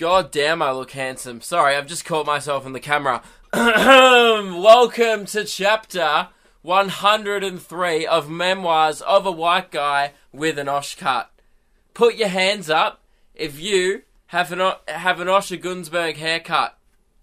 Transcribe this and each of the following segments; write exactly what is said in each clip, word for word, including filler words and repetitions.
God damn, I look handsome. Sorry, I've just caught myself in the camera. Welcome to chapter one hundred three of Memoirs of a White Guy with an Osh Cut. Put your hands up if you have an, have an Osher Gunsberg haircut.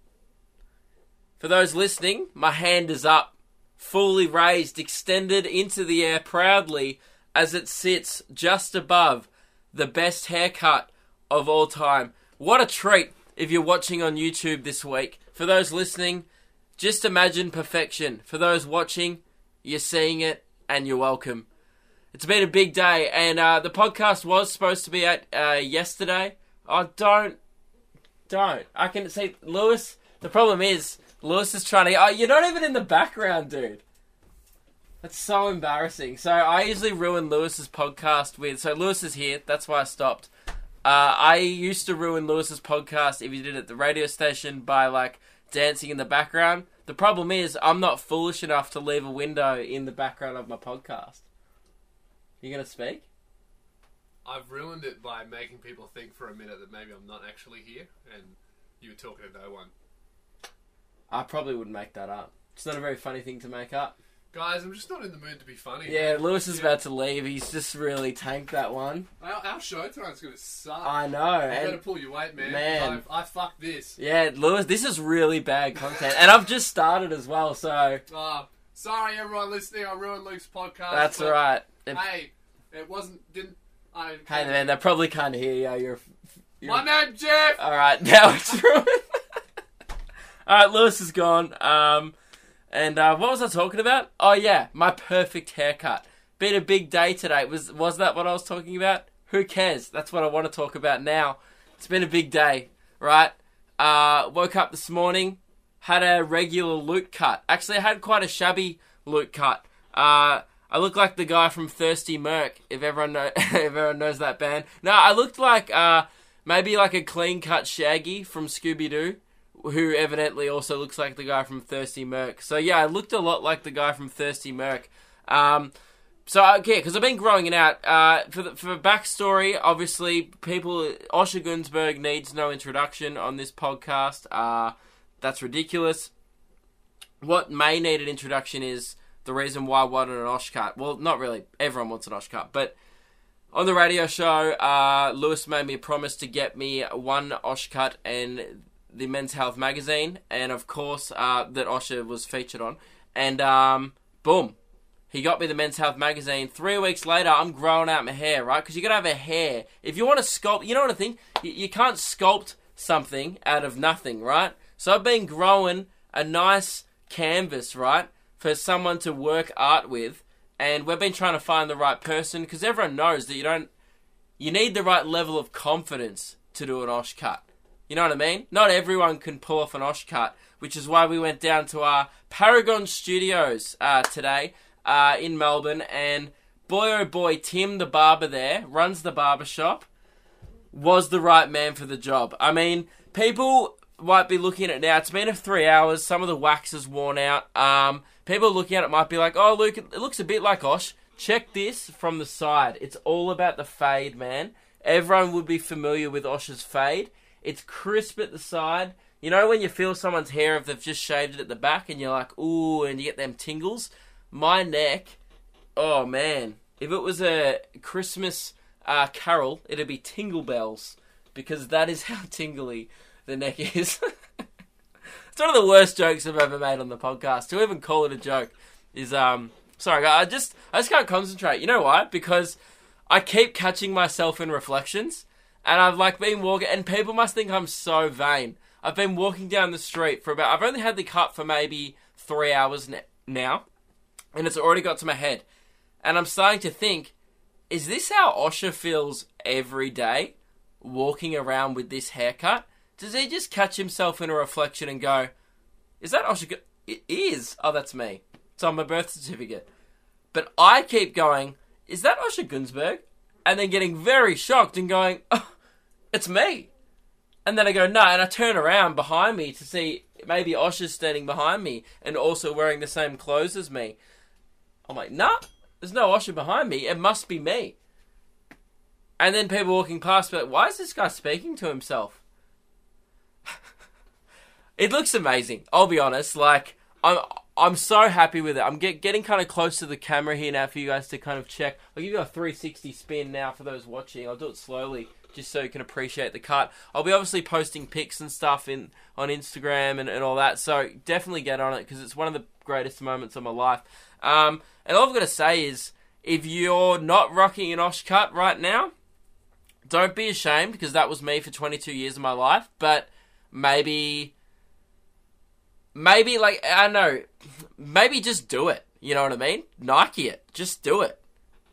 For those listening, my hand is up, fully raised, extended into the air proudly as it sits just above the best haircut of all time. What a treat if you're watching on YouTube this week. For those listening, just imagine perfection. For those watching, you're seeing it and you're welcome. It's been a big day, and uh, the podcast was supposed to be at uh, yesterday. Oh, don't, don't. I can see, Lewis, the problem is, Lewis is trying to, oh, you're not even in the background, dude. That's so embarrassing. So I usually ruin Lewis's podcast with, so Lewis is here, that's why I stopped. Uh, I used to ruin Lewis's podcast if you did it at the radio station by, like, dancing in the background. The problem is, I'm not foolish enough to leave a window in the background of my podcast. You gonna speak? I've ruined it by making people think for a minute that maybe I'm not actually here, and you were talking to no one. I probably wouldn't make that up. It's not a very funny thing to make up. Guys, I'm just not in the mood to be funny. Yeah, Lewis is yeah. about to leave. He's just really tanked that one. Our, our show tonight's going to suck. I know. You and better pull your weight, man. Man. I, I fucked this. Yeah, Lewis, this is really bad content. And I've just started as well, so... Uh, sorry, everyone listening. I ruined Luke's podcast. That's but, right. It, hey, it wasn't... Didn't... I, hey, man, they probably can't hear you. You're... you're My name's Jeff! Alright, now it's ruined. Alright, Lewis is gone. Um... And uh, what was I talking about? Oh yeah, my perfect haircut. Been a big day today. Was was that what I was talking about? Who cares? That's what I want to talk about now. It's been a big day, right? Uh, woke up this morning, had a regular Luke cut. Actually, I had quite a shabby Luke cut. Uh, I look like the guy from Thirsty Merc, if everyone know, if everyone knows that band. No, I looked like uh, maybe like a clean cut Shaggy from Scooby-Doo, who evidently also looks like the guy from Thirsty Merc. So yeah, I looked a lot like the guy from Thirsty Merc. Um, so okay, because I've been growing it out. Uh, for the, for backstory, obviously, people, Osher Gunsberg needs no introduction on this podcast. Uh, that's ridiculous. What may need an introduction is the reason why I wanted an Osh cut. Well, not really. Everyone wants an Osh cut, but on the radio show, uh, Lewis made me a promise to get me one Osh cut and the Men's Health magazine, and of course, uh, that Osher was featured on. And, um, boom. He got me the Men's Health magazine. Three weeks later, I'm growing out my hair, right? Because you gotta have a hair. If you want to sculpt, you know what I think? You, you can't sculpt something out of nothing, right? So I've been growing a nice canvas, right? For someone to work art with. And we've been trying to find the right person, because everyone knows that you don't, you need the right level of confidence to do an Osh cut. You know what I mean? Not everyone can pull off an Osh cut, which is why we went down to our Paragon Studios uh, today uh, in Melbourne, and boy oh boy, Tim the barber there, runs the barber shop, was the right man for the job. I mean, people might be looking at it now, it's been a three hours, some of the wax is worn out, um, people looking at it might be like, oh Luke, it looks a bit like Osh. Check this from the side, it's all about the fade, man. Everyone would be familiar with Osh's fade. It's crisp at the side. You know when you feel someone's hair if they've just shaved it at the back and you're like, ooh, and you get them tingles? My neck, oh man. If it was a Christmas uh, carol, it'd be Tingle Bells. Because that is how tingly the neck is. It's one of the worst jokes I've ever made on the podcast. To even call it a joke is, um... Sorry, I just, I just can't concentrate. You know why? Because I keep catching myself in reflections. And I've like been walking, and people must think I'm so vain. I've been walking down the street for about, I've only had the cut for maybe three hours ne- now, and it's already got to my head. And I'm starting to think, is this how Osher feels every day, walking around with this haircut? Does he just catch himself in a reflection and go, is that Osher? Go- it is. Oh, that's me. It's on my birth certificate. But I keep going, is that Osher Gunsberg? And then getting very shocked and going, oh, it's me. And then I go, no, and I turn around behind me to see maybe Osher's standing behind me and also wearing the same clothes as me. I'm like, nah, there's no Osher behind me. It must be me. And then people walking past, but why is this guy speaking to himself? It looks amazing. I'll be honest. Like, I'm I'm so happy with it. I'm get, getting kind of close to the camera here now for you guys to kind of check. I'll give you a three sixty spin now for those watching. I'll do it slowly just so you can appreciate the cut. I'll be obviously posting pics and stuff in on Instagram and, and all that. So definitely get on it because it's one of the greatest moments of my life. Um, and all I've got to say is, if you're not rocking an Osh cut right now, don't be ashamed because that was me for twenty-two years of my life. But maybe... Maybe, like, I don't know, maybe just do it. You know what I mean? Nike it. Just do it.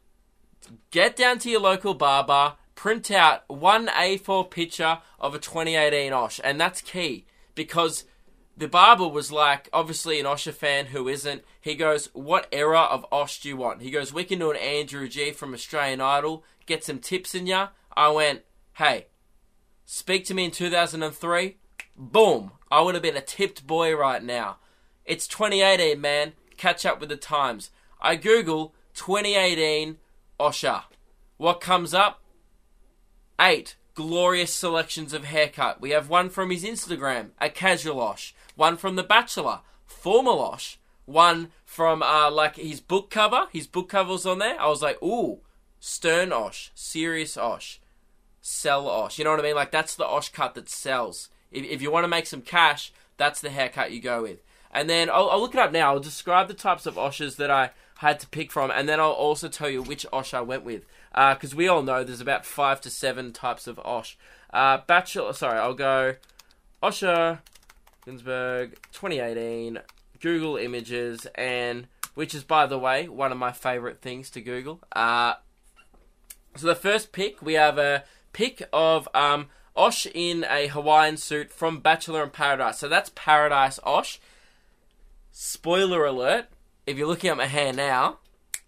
Get down to your local barber, print out one A four picture of a twenty eighteen Osh. And that's key. Because the barber was like, obviously an Osher fan who isn't. He goes, what era of Osh do you want? He goes, we can do an Andrew G from Australian Idol. Get some tips in ya. I went, hey, speak to me in two thousand three. Boom. I would have been a tipped boy right now. It's twenty eighteen, man. Catch up with the times. I Google twenty eighteen Osher. What comes up? Eight glorious selections of haircut. We have one from his Instagram, a casual Osh. One from The Bachelor, formal Osh. One from, uh, like, his book cover. His book cover was on there. I was like, ooh, stern Osh, serious Osh, sell Osh. You know what I mean? Like, that's the Osh cut that sells. If, if you want to make some cash, that's the haircut you go with. And then I'll, I'll look it up now. I'll describe the types of Oshes that I had to pick from, and then I'll also tell you which Osh I went with. Because uh, we all know there's about five to seven types of Osh. Uh, Bachelor, sorry, I'll go Osher Ginsberg twenty eighteen, Google Images, and which is, by the way, one of my favourite things to Google. Uh, so the first pick, we have a pick of... Um, Osh in a Hawaiian suit from Bachelor in Paradise. So that's Paradise Osh. Spoiler alert, if you're looking at my hair now,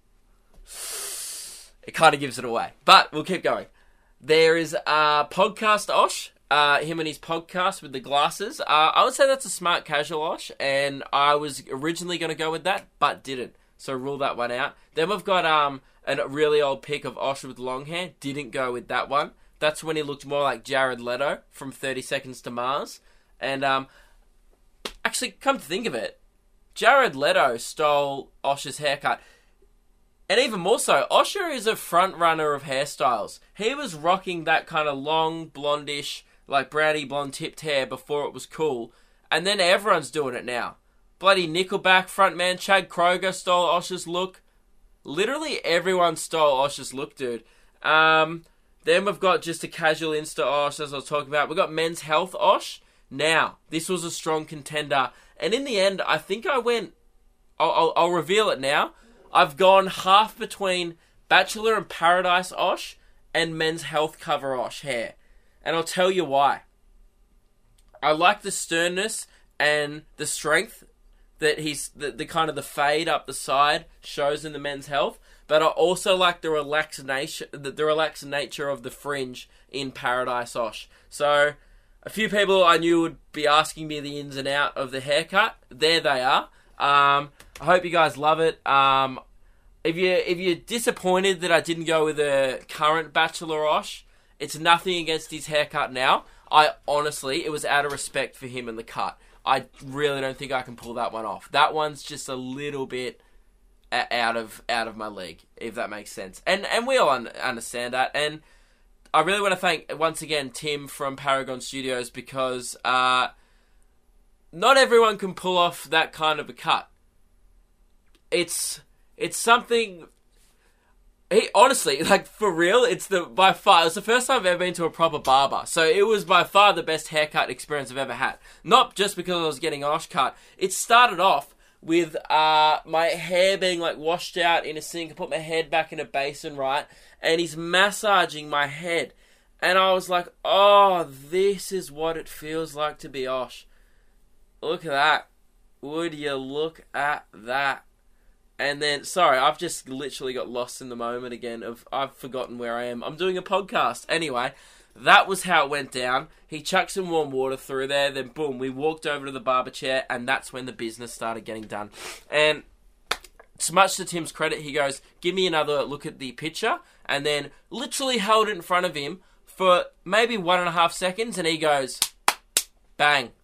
it kind of gives it away. But we'll keep going. There is uh, Podcast Osh, uh, him and his podcast with the glasses. Uh, I would say that's a smart casual Osh, and I was originally going to go with that, but didn't. So rule that one out. Then we've got um, a really old pic of Osh with long hair. Didn't go with that one. That's when he looked more like Jared Leto from thirty seconds to Mars. And, um, actually, come to think of it, Jared Leto stole Osher's haircut. And even more so, Osher is a front runner of hairstyles. He was rocking that kind of long, blondish, like brownie blonde tipped hair before it was cool. And then everyone's doing it now. Bloody Nickelback frontman Chad Kroger stole Osher's look. Literally everyone stole Osher's look, dude. Um... Then we've got just a casual Insta Osh, as I was talking about. We've got Men's Health Osh. Now, this was a strong contender. And in the end, I think I went... I'll, I'll, I'll reveal it now. I've gone half between Bachelor in Paradise Osh and Men's Health Cover Osh hair. And I'll tell you why. I like the sternness and the strength that he's... The, the kind of the fade up the side shows in the Men's Health. But I also like the relaxed nature, the, the relaxed nature of the fringe in Paradise Osh. So, a few people I knew would be asking me the ins and out of the haircut. There they are. Um, I hope you guys love it. Um, if you if you're disappointed that I didn't go with a current Bachelor Osh, it's nothing against his haircut now. I honestly, it was out of respect for him and the cut. I really don't think I can pull that one off. That one's just a little bit out of out of my league, if that makes sense. And and we all un- understand that. And I really want to thank, once again, Tim from Paragon Studios, because uh, not everyone can pull off that kind of a cut. It's it's something... He, honestly, like, for real, it's the by far... It was the first time I've ever been to a proper barber. So it was by far the best haircut experience I've ever had. Not just because I was getting Osh cut. It started off with uh, my hair being, like, washed out in a sink. I put my head back in a basin, right? And he's massaging my head. And I was like, oh, this is what it feels like to be Osh. Look at that. Would you look at that? And then, sorry, I've just literally got lost in the moment again of, I've forgotten where I am. I'm doing a podcast. Anyway, that was how it went down. He chucked some warm water through there, then boom, we walked over to the barber chair, and that's when the business started getting done. And it's much to Tim's credit, he goes, give me another look at the picture, and then literally held it in front of him for maybe one and a half seconds, and he goes, bang,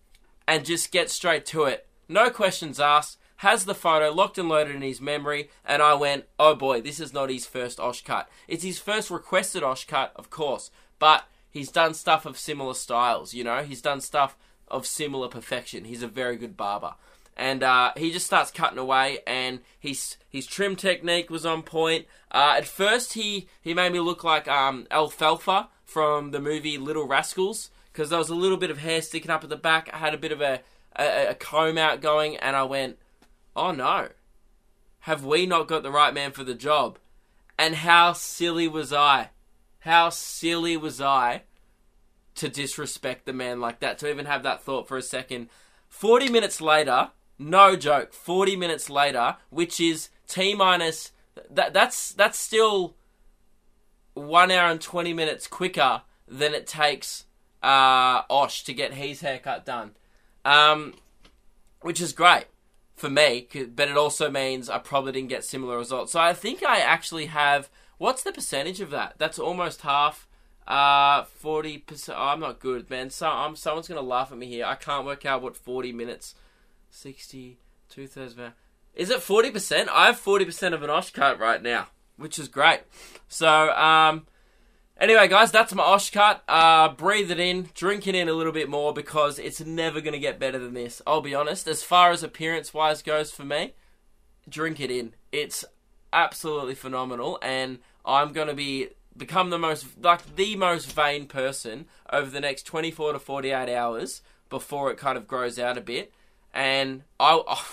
and just gets straight to it. No questions asked. Has the photo locked and loaded in his memory, and I went, oh boy, this is not his first Osh cut. It's his first requested Osh cut, of course, but he's done stuff of similar styles, you know? He's done stuff of similar perfection. He's a very good barber. And uh, he just starts cutting away, and his his trim technique was on point. Uh, at first, he, he made me look like um, Alfalfa from the movie Little Rascals, because there was a little bit of hair sticking up at the back. I had a bit of a, a, a comb out going, and I went, oh no, have we not got the right man for the job? And how silly was I? How silly was I to disrespect the man like that, to even have that thought for a second. forty minutes later, no joke, forty minutes later, which is T minus, that, that's, that's still one hour and twenty minutes quicker than it takes uh, Osh to get his haircut done. Um, which is great for me, but it also means I probably didn't get similar results. So I think I actually have, what's the percentage of that? That's almost half, uh, forty percent. Oh, I'm not good, man. So, I'm, someone's going to laugh at me here. I can't work out what forty minutes, sixty, two-thirds of an hour. Is it forty percent? I have forty percent of an Osh cut right now, which is great. So, um... anyway, guys, that's my Osh cut. Uh, breathe it in, drink it in a little bit more, because it's never going to get better than this. I'll be honest. As far as appearance-wise goes for me, drink it in. It's absolutely phenomenal, and I'm going to be become the most, like, the most vain person over the next twenty-four to forty-eight hours before it kind of grows out a bit. And I... Oh,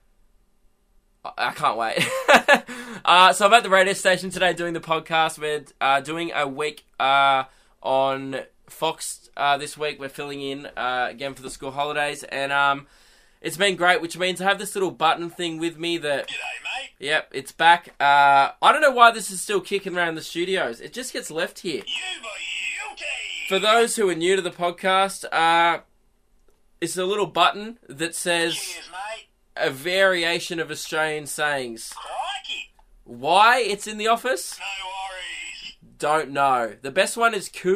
I can't wait. uh, so I'm at the radio station today doing the podcast. We're uh, doing a week uh, on Fox uh, this week. We're filling in uh, again for the school holidays. And um, it's been great, which means I have this little button thing with me that... G'day, mate. Yep, it's back. Uh, I don't know why this is still kicking around the studios. It just gets left here. You boy, okay. For those who are new to the podcast, uh, it's a little button that says... Cheers, mate. A variation of Australian sayings. Crikey. Why it's in the office? No worries. Don't know. The best one is cooey.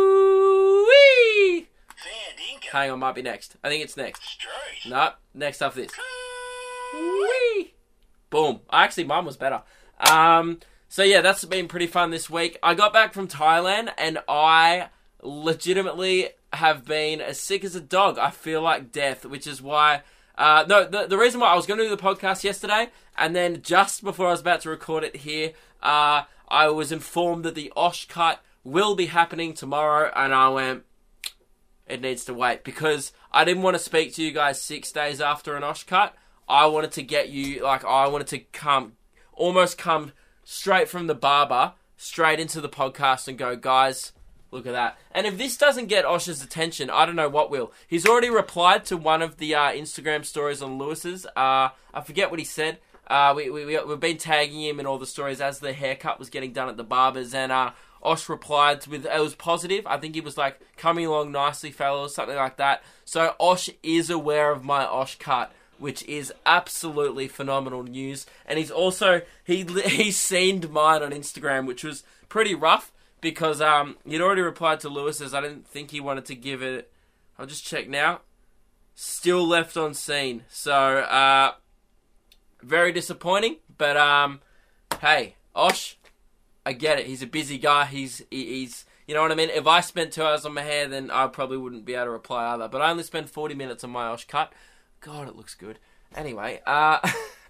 Fair dinkum. Hang on, might be next. I think it's next. Struth. No, next after this. Coo. Wee. Boom. Actually, mine was better. Um, so yeah, that's been pretty fun this week. I got back from Thailand, and I legitimately have been as sick as a dog. I feel like death, which is why... Uh, no, the, the reason why I was going to do the podcast yesterday, and then just before I was about to record it here, uh, I was informed that the Osh cut will be happening tomorrow, and I went, it needs to wait, because I didn't want to speak to you guys six days after an Osh cut. I wanted to get you, like, I wanted to come, almost come straight from the barber, straight into the podcast and go, guys... Look at that. And if this doesn't get Osh's attention, I don't know what will. He's already replied to one of the uh, Instagram stories on Lewis's. Uh, I forget what he said. Uh, we, we, we've been tagging him in all the stories as the haircut was getting done at the barber's. And uh, Osh replied with, it was positive. I think he was like, coming along nicely, fellas, something like that. So Osh is aware of my Osh cut, which is absolutely phenomenal news. And he's also, he he's seen mine on Instagram, which was pretty rough. Because um, he'd already replied to Lewis's. I didn't think he wanted to give it... I'll just check now. Still left on scene. So, uh, very disappointing. But, um, hey, Osh, I get it. He's a busy guy. He's, he, he's, you know what I mean? If I spent two hours on my hair, then I probably wouldn't be able to reply either. But I only spent forty minutes on my Osh cut. God, it looks good. Anyway, uh,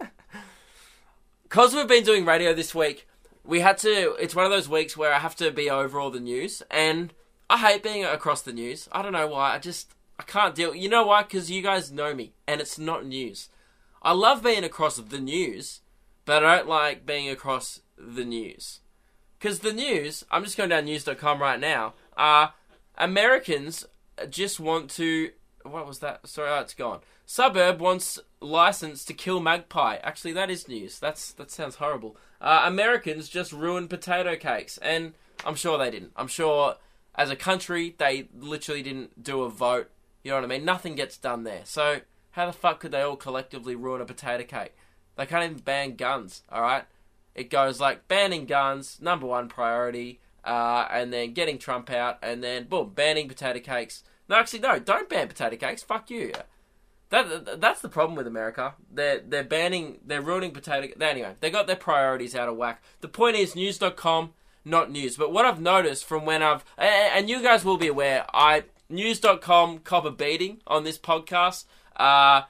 because we've been doing radio this week... We had to, it's one of those weeks where I have to be over all the news, and I hate being across the news. I don't know why, I just, I can't deal, you know why? Because you guys know me, and it's not news. I love being across the news, but I don't like being across the news. Because the news, I'm just going down news dot com right now, uh, Americans just want to, what was that? Sorry, oh, it's gone. Suburb wants license to kill magpie. Actually, that is news. That's That sounds horrible. Uh, Americans just ruined potato cakes, and I'm sure they didn't. I'm sure, as a country, they literally didn't do a vote. You know what I mean? Nothing gets done there. So, how the fuck could they all collectively ruin a potato cake? They can't even ban guns, alright? It goes like, banning guns, number one priority, uh, and then getting Trump out, and then, boom, banning potato cakes, No, actually, no. Don't ban potato cakes. Fuck you. That that's the problem with America. They're they're banning. They're ruining potato. Anyway, they got their priorities out of whack. The point is, news dot com, not news. But what I've noticed from when I've and, and you guys will be aware, I news dot com cop a beating on this podcast. Uh,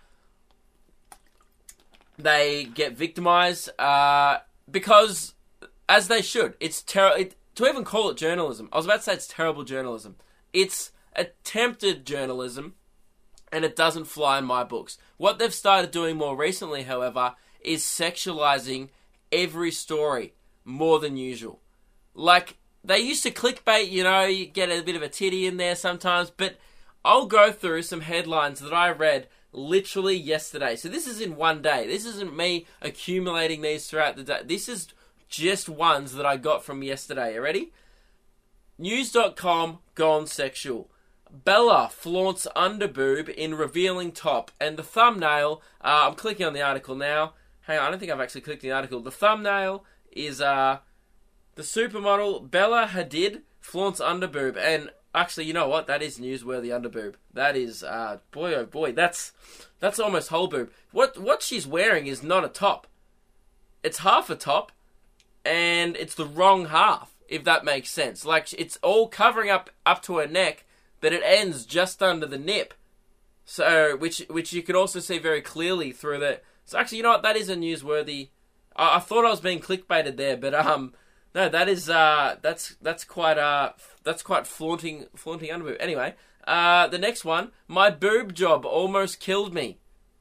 they get victimized uh, because, as they should, it's terrible. It, to even call it journalism, I was about to say it's terrible journalism. It's attempted journalism, and it doesn't fly in my books. What they've started doing more recently, however, is sexualizing every story more than usual. Like, they used to clickbait, you know, you get a bit of a titty in there sometimes, but I'll go through some headlines that I read literally yesterday. So this is in one day. This isn't me accumulating these throughout the day. This is just ones that I got from yesterday. You ready? news dot com gone sexual. Bella flaunts underboob in revealing top. And the thumbnail, uh, I'm clicking on the article now. Hang on, I don't think I've actually clicked the article. The thumbnail is uh, the supermodel Bella Hadid flaunts underboob. And actually, you know what? That is newsworthy underboob. That is, uh, boy oh boy, that's that's almost whole boob. What, what she's wearing is not a top. It's half a top, and it's the wrong half, if that makes sense. Like, it's all covering up, up to her neck, but it ends just under the nip. So, which which you can also see very clearly through the... So actually, you know what? That is a newsworthy... I, I thought I was being clickbaited there, but um, no, that is uh, that's that's quite uh, that's quite flaunting flaunting underboob. Anyway, uh, the next one, my boob job almost killed me.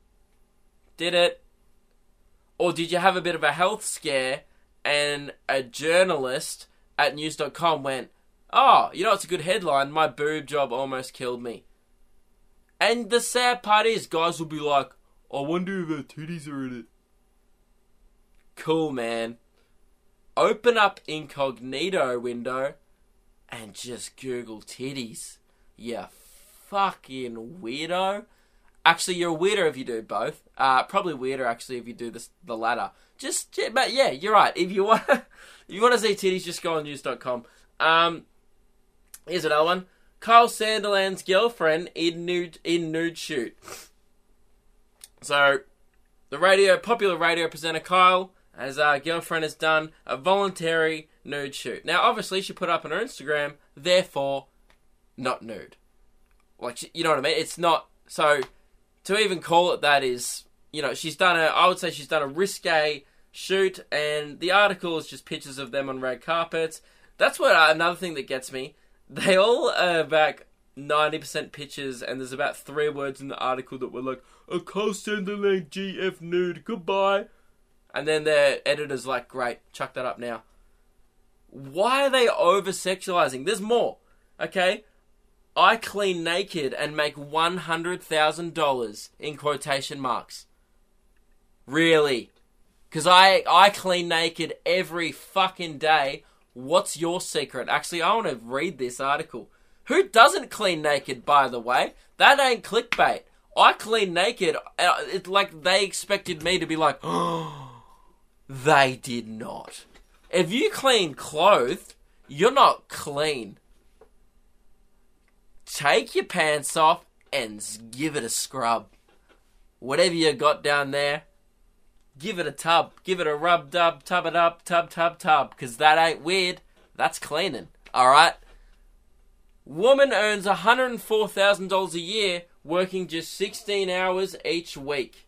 Did it? Or did you have a bit of a health scare and a journalist at news dot com went, oh, you know, it's a good headline, my boob job almost killed me. And the sad part is, guys will be like, I wonder if her titties are in it. Cool, man. Open up incognito window and just Google titties. You fucking weirdo. Actually, you're a weirdo if you do both. Uh, probably weirder, actually, if you do this, the latter. Just, yeah, but yeah, you're right. If you want if you want to see titties, just go on news dot com. Um... Here's another one. Kyle Sandilands' girlfriend in nude in nude shoot. So, the radio popular radio presenter Kyle, as our girlfriend, has done a voluntary nude shoot. Now, obviously, she put up on her Instagram, therefore, not nude. Like, you know what I mean? It's not... So, to even call it that is... You know, she's done a... I would say she's done a risque shoot, and the article is just pictures of them on red carpets. That's what uh, another thing that gets me. They all are about ninety percent pictures, and there's about three words in the article that were like, a Kyle Sandilands G F nude, goodbye. And then their editor's like, great, chuck that up now. Why are they over-sexualizing? There's more, okay? I clean naked and make one hundred thousand dollars in quotation marks. Really? Because I, I clean naked every fucking day. What's your secret? Actually, I want to read this article. Who doesn't clean naked, by the way? That ain't clickbait. I clean naked. It's like they expected me to be like, oh, they did not. If you clean clothes, you're not clean. Take your pants off and give it a scrub. Whatever you got down there, give it a tub. Give it a rub dub, tub it up, tub, tub, tub. Because that ain't weird. That's cleaning. Alright? Woman earns one hundred four thousand dollars a year working just sixteen hours each week.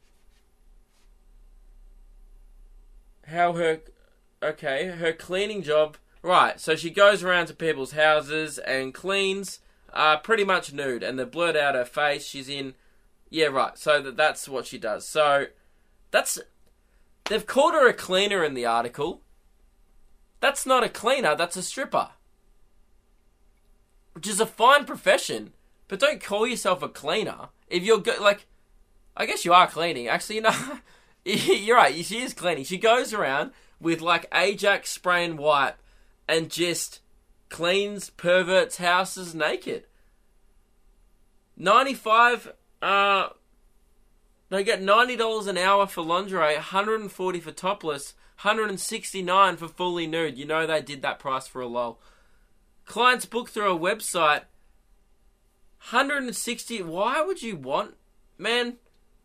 How her... Okay, her cleaning job... Right, so she goes around to people's houses and cleans uh, pretty much nude. And they blurred out her face. She's in... Yeah, right. So that that's what she does. So, that's... They've called her a cleaner in the article. That's not a cleaner, that's a stripper. Which is a fine profession, but don't call yourself a cleaner. If you're, go- like, I guess you are cleaning. Actually, you know, you're right, she is cleaning. She goes around with, like, Ajax spray and wipe and just cleans perverts' houses naked. ninety-five, uh... They get ninety dollars an hour for lingerie, one hundred forty dollars for topless, one hundred sixty-nine dollars for fully nude. You know they did that price for a lol. Clients book through a website, one hundred sixty. Why would you want, man?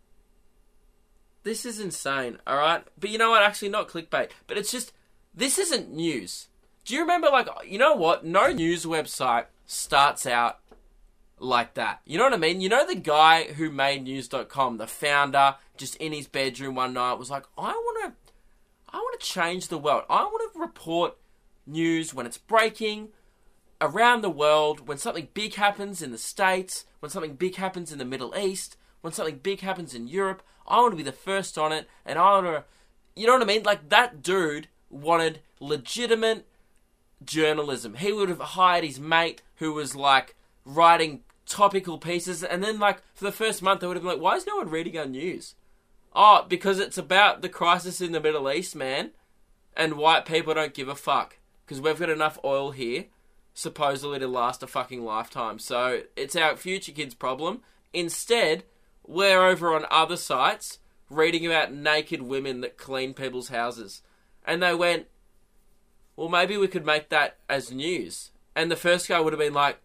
This is insane. All right, but you know what? Actually, not clickbait, but it's just this isn't news. Do you remember, like, you know what? No news website starts out like that. You know what I mean? You know the guy who made news dot com, the founder, just in his bedroom one night was like, I want to I want to change the world. I want to report news when it's breaking around the world, when something big happens in the States, when something big happens in the Middle East, when something big happens in Europe. I want to be the first on it, and I want to, you know what I mean? Like, that dude wanted legitimate journalism. He would have hired his mate who was, like, writing topical pieces, and then, like, for the first month, they would have been like, why is no one reading our news? Oh, because it's about the crisis in the Middle East, man, and white people don't give a fuck, because we've got enough oil here, supposedly to last a fucking lifetime, so it's our future kids' problem. Instead, we're over on other sites reading about naked women that clean people's houses. And they went, well, maybe we could make that as news. And the first guy would have been like,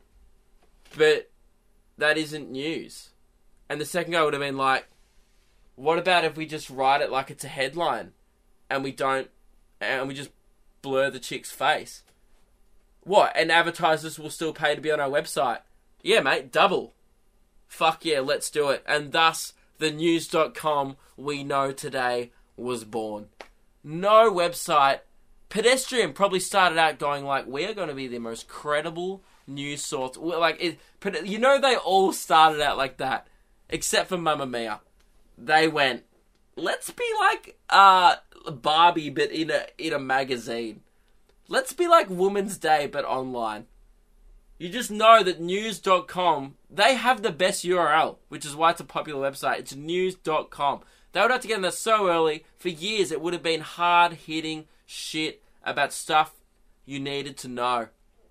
but that isn't news. And the second guy would have been like, what about if we just write it like it's a headline and we don't, and we just blur the chick's face? What? And advertisers will still pay to be on our website? Yeah, mate, double. Fuck yeah, let's do it. And thus, the news dot com we know today was born. No website. Pedestrian probably started out going like, we are going to be the most credible news source. Like, it, you know, they all started out like that, except for Mamma Mia. They went, let's be like uh, Barbie, but in a in a magazine. Let's be like Woman's Day, but online. You just know that news dot com, they have the best U R L, which is why it's a popular website. It's news dot com. They would have to get in there so early. For years, it would have been hard-hitting shit about stuff you needed to know.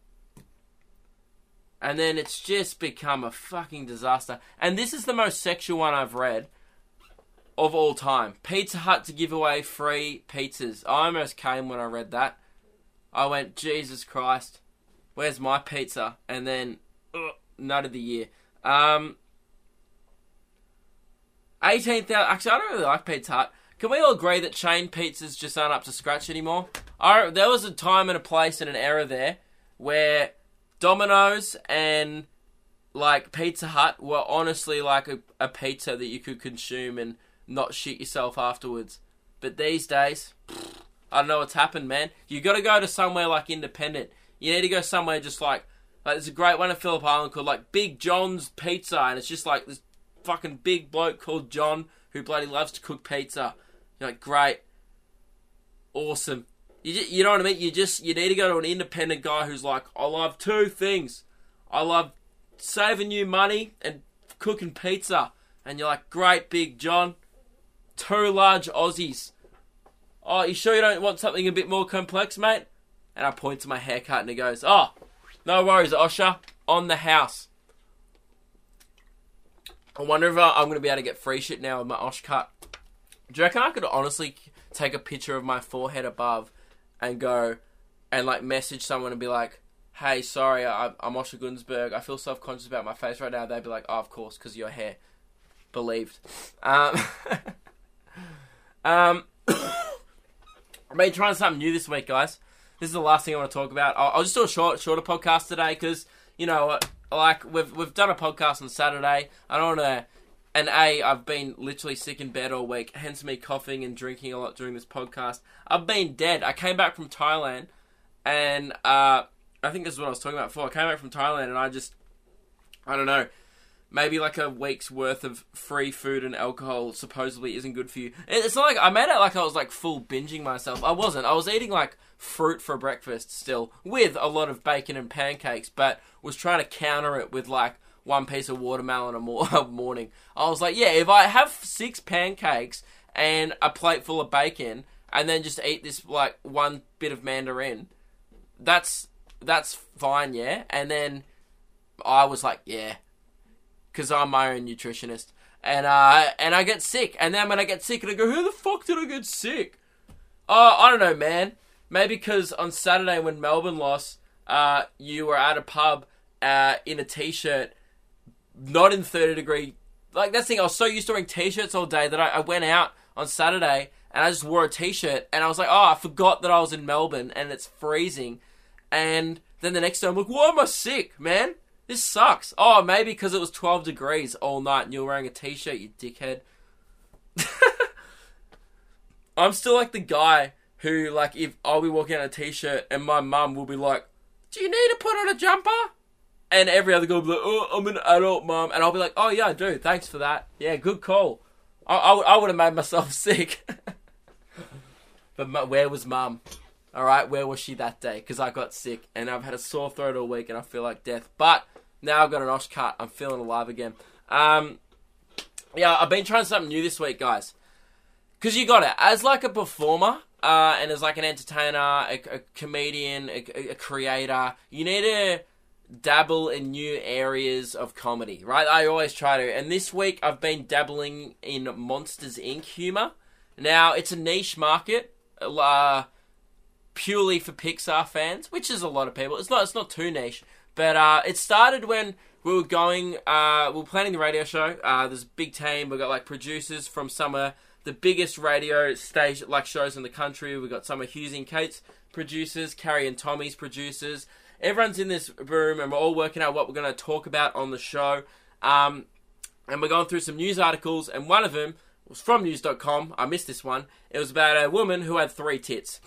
And then it's just become a fucking disaster. And this is the most sexual one I've read of all time. Pizza Hut to give away free pizzas. I almost came when I read that. I went, Jesus Christ. Where's my pizza? And then, ugh, nut of the year. Um, eighteen thousand... Actually, I don't really like Pizza Hut. Can we all agree that chain pizzas just aren't up to scratch anymore? I, there was a time and a place and an era there where Domino's and, like, Pizza Hut were honestly like a, a pizza that you could consume and not shit yourself afterwards. But these days, I don't know what's happened, man. You got to go to somewhere like independent. You need to go somewhere just like, like there's a great one in Phillip Island called like Big John's Pizza, and it's just like this fucking big bloke called John who bloody loves to cook pizza. You're like, great, awesome. You just, you know what I mean? You just you need to go to an independent guy who's like, I love two things. I love saving you money and cooking pizza. And you're like, great, Big John. Two large Aussies. Oh, you sure you don't want something a bit more complex, mate? And I point to my haircut and he goes, oh, no worries, Osher. On the house. I wonder if I'm going to be able to get free shit now with my Osh cut. Do you reckon I could honestly take a picture of my forehead above and go and like message someone and be like, hey, sorry, I, I'm Osher Gunsberg. I feel self-conscious about my face right now. They'd be like, oh, of course, because your hair. Believed. Um, um, I've been trying something new this week, guys. This is the last thing I want to talk about. I'll, I'll just do a short, shorter podcast today because, you know, like, we've we've done a podcast on Saturday. I don't want to... And A, I've been literally sick in bed all week, hence me coughing and drinking a lot during this podcast. I've been dead. I came back from Thailand, and uh, I think this is what I was talking about before. I came back from Thailand, and I just... I don't know... Maybe like a week's worth of free food and alcohol supposedly isn't good for you. It's not like, I made it like I was like full binging myself. I wasn't. I was eating like fruit for breakfast still, with a lot of bacon and pancakes, but was trying to counter it with like one piece of watermelon a morning. I was like, yeah, if I have six pancakes and a plate full of bacon, and then just eat this like one bit of mandarin, that's, that's fine, yeah? And then I was like, yeah. Because I'm my own nutritionist. And uh, and I get sick. And then when I get sick, and I go, who the fuck did I get sick? Oh, I don't know, man. Maybe because on Saturday when Melbourne lost, uh, you were at a pub uh, in a t-shirt not in thirty degree. Like, that's the thing, I was so used to wearing t-shirts all day that I, I went out on Saturday and I just wore a t-shirt and I was like, oh, I forgot that I was in Melbourne and it's freezing. And then the next day I'm like, why am I sick, man? This sucks. Oh, maybe because it was twelve degrees all night and you were wearing a t-shirt, you dickhead. I'm still like the guy who, like, if I'll be walking out in a t-shirt and my mum will be like, do you need to put on a jumper? And every other guy will be like, oh, I'm an adult, mum. And I'll be like, oh, yeah, I do. Thanks for that. Yeah, good call. I, I, I would have made myself sick. But my, where was mum? All right, where was she that day? Because I got sick and I've had a sore throat all week and I feel like death. But now I've got an osh cut. I'm feeling alive again. Um, yeah, I've been trying something new this week, guys. Because you got it. As like a performer uh, and as like an entertainer, a, a comedian, a, a creator, you need to dabble in new areas of comedy, right? I always try to. And this week I've been dabbling in Monsters, Incorporated humor. Now, it's a niche market, uh, purely for Pixar fans, which is a lot of people. It's not it's not too niche. But uh, it started when we were going, uh, we were planning the radio show. Uh, there's a big team. We've got like producers from some of the biggest radio stage like shows in the country. We've got some of Hughes and Kate's producers, Carrie and Tommy's producers. Everyone's in this room and we're all working out what we're going to talk about on the show. Um, and we're going through some news articles, and one of them was from news dot com. I missed this one. It was about a woman who had three tits.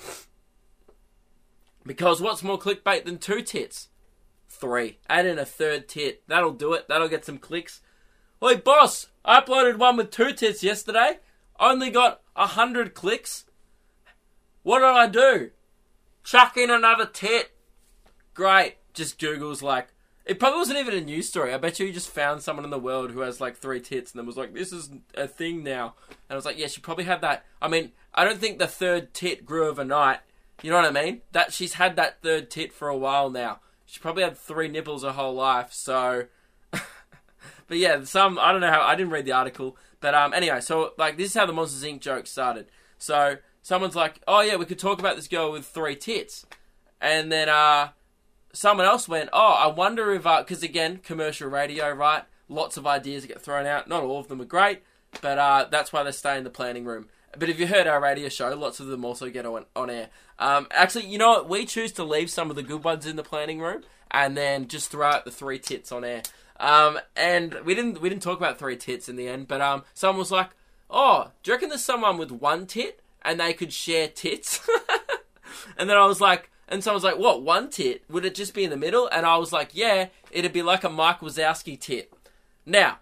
Because what's more clickbait than two tits? Three. Add in a third tit. That'll do it. That'll get some clicks. Oi, boss, I uploaded one with two tits yesterday. Only got a hundred clicks. What did I do? Chuck in another tit. Great. Just Google's like, it probably wasn't even a news story. I bet you you just found someone in the world who has like three tits and then was like, this is a thing now. And I was like, yeah, she probably had that. I mean, I don't think the third tit grew overnight. You know what I mean? That she's had that third tit for a while now. She probably had three nipples her whole life. So, but yeah, some, I don't know how, I didn't read the article. But um, anyway, so like this is how the Monsters, Incorporated joke started. So someone's like, oh yeah, we could talk about this girl with three tits. And then, uh, someone else went, oh, I wonder if, because uh, again, commercial radio, right? Lots of ideas get thrown out. Not all of them are great, but uh, that's why they stay in the planning room. But if you heard our radio show, lots of them also get on, on air. Um, actually, you know what? We choose to leave some of the good ones in the planning room and then just throw out the three tits on air. Um, and we didn't we didn't talk about three tits in the end, but um, someone was like, oh, do you reckon there's someone with one tit and they could share tits? And then I was like, and someone's like, what, one tit? Would it just be in the middle? And I was like, yeah, it'd be like a Mike Wazowski tit. Now,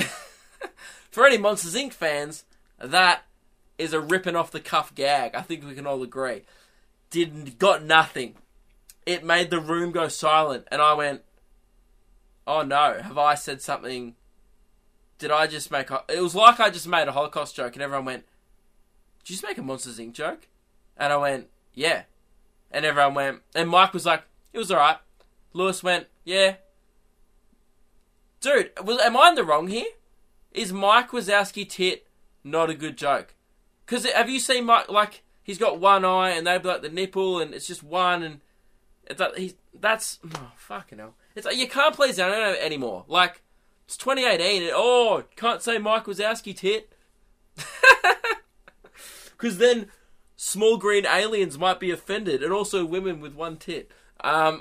for any Monsters, Incorporated fans, that is a ripping off the cuff gag. I think we can all agree. Did got nothing. It made the room go silent. And I went, oh no, have I said something? Did I just make a... It was like I just made a Holocaust joke and everyone went, did you just make a Monsters, Incorporated joke? And I went, yeah. And everyone went, and Mike was like, it was alright. Lewis went, yeah. Dude, was, am I in the wrong here? Is Mike Wazowski tit not a good joke? Because have you seen Mike, like, he's got one eye and they'd be like the nipple and it's just one and it's like, he's, that's, oh, fucking hell. It's like, you can't please the internet anymore. Like, it's twenty eighteen and, oh, can't say Mike Wazowski tit. Because then small green aliens might be offended, and also women with one tit. Um,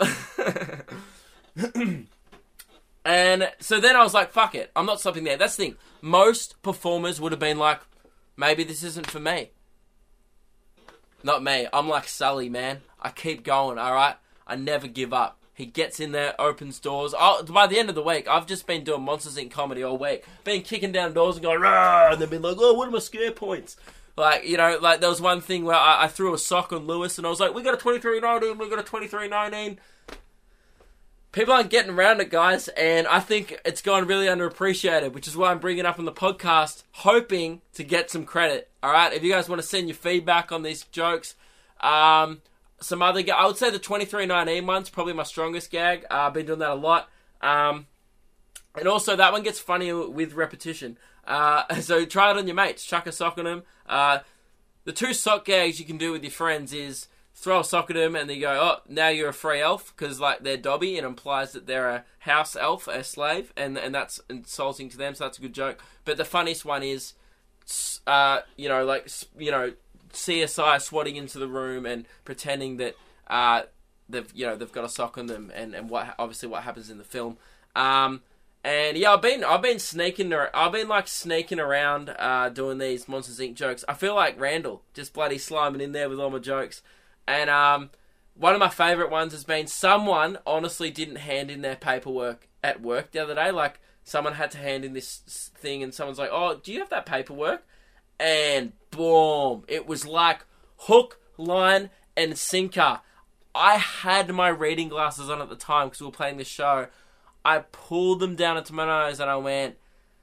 and so then I was like, fuck it, I'm not stopping there. That's the thing. Most performers would have been like, maybe this isn't for me. Not me. I'm like Sully, man. I keep going, alright? I never give up. He gets in there, opens doors. I'll, by the end of the week, I've just been doing Monsters, Incorporated comedy all week. Been kicking down doors and going, rah, and then been like, oh, what are my scare points? Like, you know, like there was one thing where I, I threw a sock on Lewis and I was like, we got a twenty-three nineteen, we got a twenty-three nineteen. People aren't getting around it, guys, and I think it's gone really underappreciated, which is why I'm bringing it up on the podcast, hoping to get some credit. All right, if you guys want to send your feedback on these jokes, um, some other, I would say the twenty-three nineteen one's probably my strongest gag. Uh, I've been doing that a lot, um, and also that one gets funnier with repetition. Uh, so try it on your mates. Chuck a sock on them. Uh, the two sock gags you can do with your friends is throw a sock at them, and they go, oh, now you're a free elf, because, like, they're Dobby, and implies that they're a house elf, a slave, and and that's insulting to them, so that's a good joke. But the funniest one is, uh, you know, like, you know, C S I swatting into the room and pretending that, uh, they've, you know, they've got a sock on them, and, and what, obviously what happens in the film. Um, and yeah, I've been, I've been sneaking, I've been, like, sneaking around, uh, doing these Monsters Incorporated jokes. I feel like Randall, just bloody sliming in there with all my jokes. And um, one of my favourite ones has been someone honestly didn't hand in their paperwork at work the other day. Like, someone had to hand in this thing and someone's like, oh, do you have that paperwork? And boom, it was like hook, line, and sinker. I had my reading glasses on at the time because we were playing the show. I pulled them down into my nose and I went,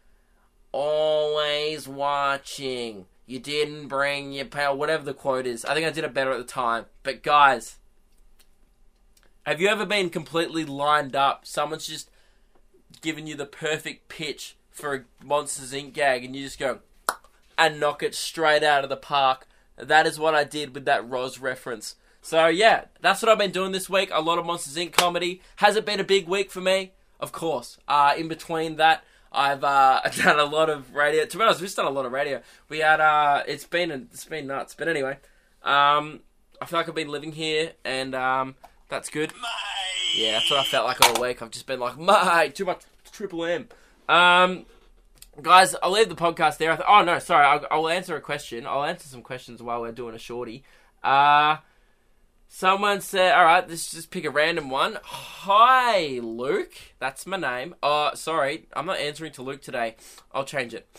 always watching. You didn't bring your pal, whatever the quote is. I think I did it better at the time. But guys, have you ever been completely lined up? Someone's just given you the perfect pitch for a Monsters Incorporated gag and you just go and knock it straight out of the park. That is what I did with that Roz reference. So yeah, that's what I've been doing this week. A lot of Monsters Incorporated comedy. Has it been a big week for me? Of course. Uh, in between that, I've uh, done a lot of radio. To be honest, we've just done a lot of radio. We had, uh, it's been, it's been nuts. But anyway, um, I feel like I've been living here, and um, that's good. Mate. Yeah, that's what I felt like all week. I've just been like, mate, too much Triple M. Um, guys, I'll leave the podcast there. I th- oh no, sorry, I'll, I'll answer a question. I'll answer some questions while we're doing a shorty. Uh, someone said, all right, let's just pick a random one. Hi, Luke. That's my name. Oh, sorry, I'm not answering to Luke today. I'll change it.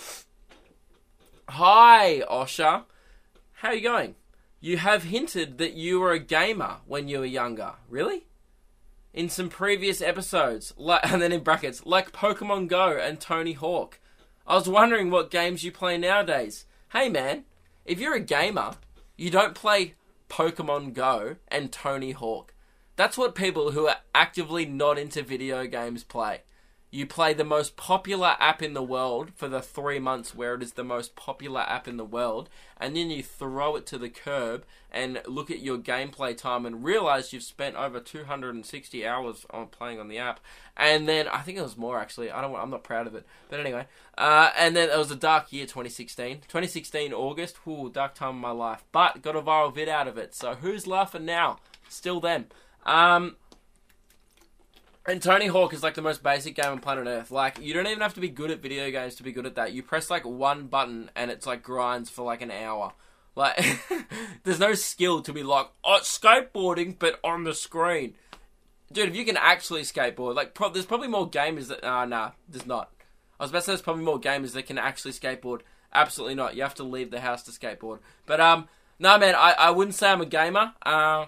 Hi, Osha. How are you going? You have hinted that you were a gamer when you were younger. Really? In some previous episodes, like, and then in brackets, like Pokemon Go and Tony Hawk. I was wondering what games you play nowadays. Hey man, if you're a gamer, you don't play Pokemon Go and Tony Hawk. That's what people who are actively not into video games play. You play the most popular app in the world for the three months where it is the most popular app in the world, and then you throw it to the curb and look at your gameplay time and realize you've spent over two hundred sixty hours on playing on the app. And then, I think it was more actually, I don't, I'm not proud of it. But anyway, uh, and then it was a dark year, twenty sixteen. twenty sixteen, August, whoo, dark time of my life. But, got a viral vid out of it, so who's laughing now? Still them. Um... And Tony Hawk is like the most basic game on planet Earth. Like, you don't even have to be good at video games to be good at that. You press like one button and it's like grinds for like an hour. Like, there's no skill to be like, oh, it's skateboarding, but on the screen. Dude, if you can actually skateboard, like, pro- there's probably more gamers that, uh, nah, there's not. I was about to say there's probably more gamers that can actually skateboard. Absolutely not. You have to leave the house to skateboard. But, um, no, man, I, I wouldn't say I'm a gamer. Uh...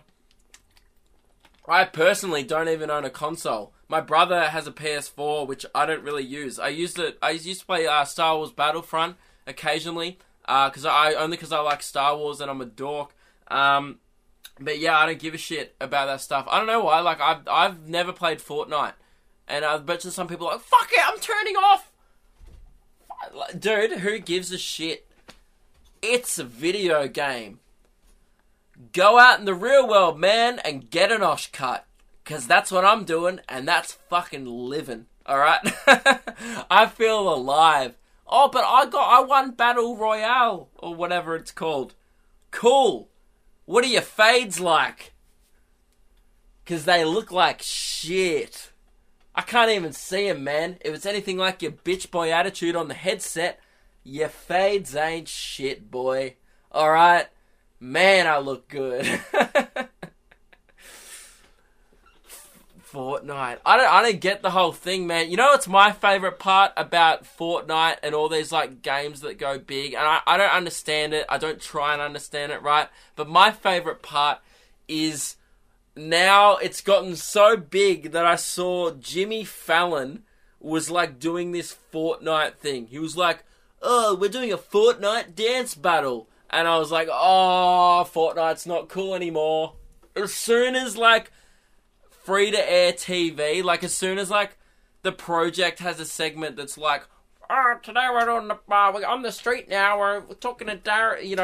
I personally don't even own a console. My brother has a P S four, which I don't really use. I used to, I used to play uh, Star Wars Battlefront occasionally, because uh, I only because I like Star Wars and I'm a dork. Um, but yeah, I don't give a shit about that stuff. I don't know why. Like I've I've never played Fortnite, and I bet you some people are like, fuck it, I'm turning off. Dude, who gives a shit? It's a video game. Go out in the real world, man, and get an osh cut. Because that's what I'm doing, and that's fucking living. Alright? I feel alive. Oh, but I got, I won Battle Royale, or whatever it's called. Cool. What are your fades like? Because they look like shit. I can't even see them, man. If it's anything like your bitch boy attitude on the headset, your fades ain't shit, boy. Alright? Man, I look good. Fortnite. I don't I don't get the whole thing, man. You know what's my favourite part about Fortnite and all these like games that go big? And I, I don't understand it. I don't try and understand it, right? But my favourite part is now it's gotten so big that I saw Jimmy Fallon was like doing this Fortnite thing. He was like, oh, we're doing a Fortnite dance battle. And I was like, oh, Fortnite's not cool anymore. As soon as, like, free-to-air T V, like, as soon as, like, The Project has a segment that's like, oh, today we're on the, uh, we're on the street now, we're, we're talking to Dar, you know,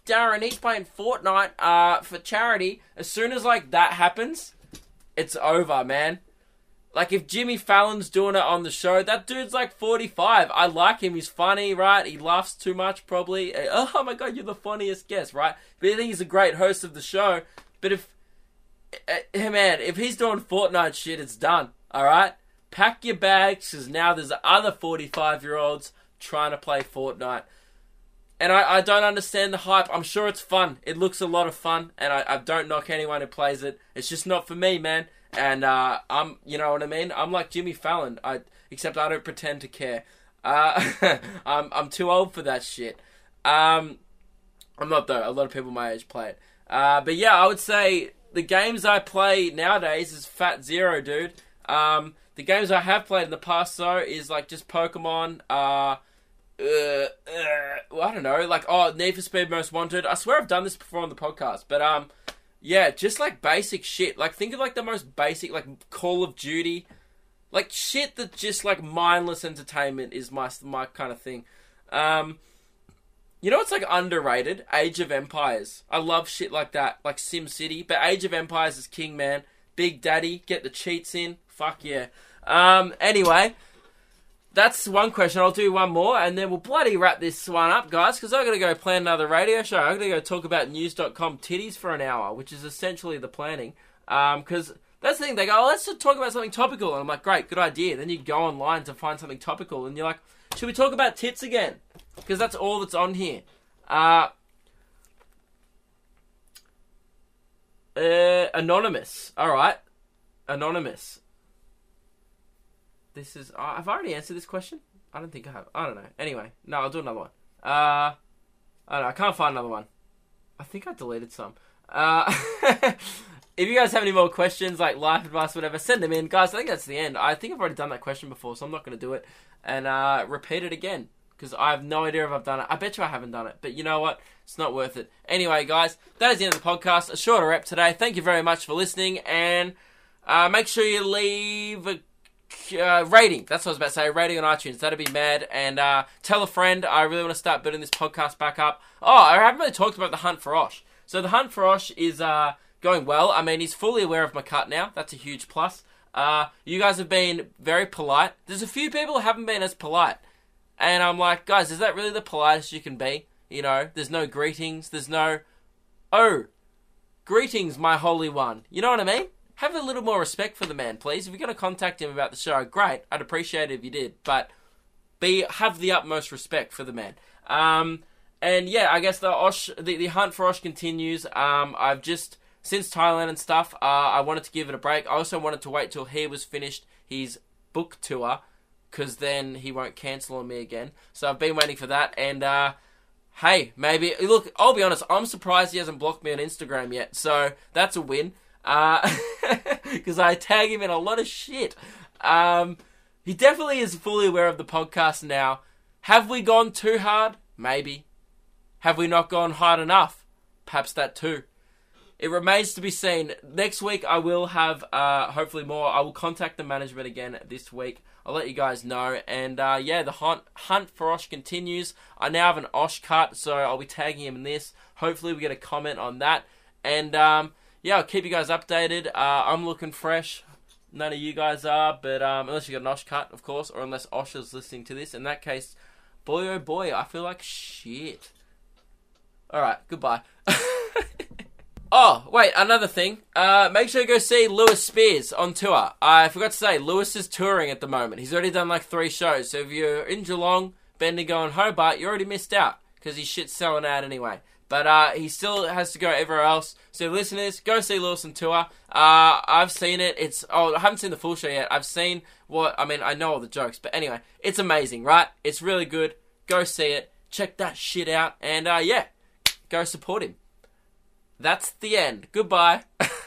Darren, he's playing Fortnite uh, for charity. As soon as, like, that happens, it's over, man. Like, if Jimmy Fallon's doing it on the show, that dude's like forty-five. I like him. He's funny, right? He laughs too much, probably. Oh, my God, you're the funniest guest, right? But I think he's a great host of the show. But if... Hey, man, if he's doing Fortnite shit, it's done, all right? Pack your bags, because now there's other forty-five-year-olds trying to play Fortnite. And I, I don't understand the hype. I'm sure it's fun. It looks a lot of fun, and I, I don't knock anyone who plays it. It's just not for me, man. And uh, I'm, you know what I mean? I'm like Jimmy Fallon, I except I don't pretend to care. Uh, I'm I'm too old for that shit. Um, I'm not though. A lot of people my age play it. Uh, but yeah, I would say the games I play nowadays is Fat Zero, dude. Um, the games I have played in the past though is like just Pokemon. Uh, uh, uh, well, I don't know, like oh, Need for Speed Most Wanted. I swear I've done this before on the podcast, but um. Yeah, just like basic shit. Like think of like the most basic, like Call of Duty, like shit that just like mindless entertainment is my my kind of thing. Um, you know what's like underrated? Age of Empires. I love shit like that, like Sim City. But Age of Empires is king, man. Big Daddy, get the cheats in. Fuck yeah. Um, anyway. That's one question. I'll do one more, and then we'll bloody wrap this one up, guys, because I've got to go plan another radio show. I've got to go talk about news dot com titties for an hour, which is essentially the planning. Because um, that's the thing. They go, oh, let's just talk about something topical. And I'm like, great, good idea. Then you go online to find something topical, and you're like, should we talk about tits again? Because that's all that's on here. Uh, uh, anonymous. All right. Anonymous. This is... Uh, have I already answered this question? I don't think I have. I don't know. Anyway. No, I'll do another one. Uh, I don't know. I can't find another one. I think I deleted some. Uh, if you guys have any more questions, like life advice, whatever, send them in. Guys, I think that's the end. I think I've already done that question before, so I'm not going to do it. And uh, repeat it again. Because I have no idea if I've done it. I bet you I haven't done it. But you know what? It's not worth it. Anyway, guys, that is the end of the podcast. A shorter ep today. Thank you very much for listening. And uh, make sure you leave a Uh, rating, that's what I was about to say, rating on iTunes, that'd be mad, and uh, tell a friend. I really want to start building this podcast back up. Oh, I haven't really talked about the Hunt for Osh. So the Hunt for Osh is uh, going well. I mean, he's fully aware of my cut now, that's a huge plus. Uh, you guys have been very polite. There's a few people who haven't been as polite, and I'm like, guys, is that really the politest you can be? You know, there's no greetings, there's no, oh, greetings, my holy one. You know what I mean? Have a little more respect for the man, please. If you're going to contact him about the show, great. I'd appreciate it if you did. But be have the utmost respect for the man. Um, and yeah, I guess the Osh, the, the Hunt for Osh continues. Um, I've just, since Thailand and stuff, uh, I wanted to give it a break. I also wanted to wait till he was finished his book tour, because then he won't cancel on me again. So I've been waiting for that. And uh, hey, maybe, look, I'll be honest, I'm surprised he hasn't blocked me on Instagram yet. So that's a win. Because uh, I tag him in a lot of shit. Um, he definitely is fully aware of the podcast now. Have we gone too hard? Maybe. Have we not gone hard enough? Perhaps that too. It remains to be seen. Next week I will have, uh, hopefully more. I will contact the management again this week. I'll let you guys know. And uh, yeah, the hunt, hunt for Osh continues. I now have an Osh cut, so I'll be tagging him in this. Hopefully we get a comment on that. And um... yeah, I'll keep you guys updated. Uh, I'm looking fresh. None of you guys are, but um, unless you got an Osh cut, of course, or unless Osh is listening to this. In that case, boy oh boy, I feel like shit. Alright, goodbye. Oh, wait, another thing. Uh, make sure you go see Lewis Spears on tour. I forgot to say, Lewis is touring at the moment. He's already done like three shows. So if you're in Geelong, Bendigo and Hobart, you already missed out. Because he's shit selling out anyway. But uh, he still has to go everywhere else. So listeners, go see Lewis on tour. Uh, I've seen it. It's oh, I haven't seen the full show yet. I've seen what, I mean, I know all the jokes. But anyway, it's amazing, right? It's really good. Go see it. Check that shit out. And uh, yeah, go support him. That's the end. Goodbye.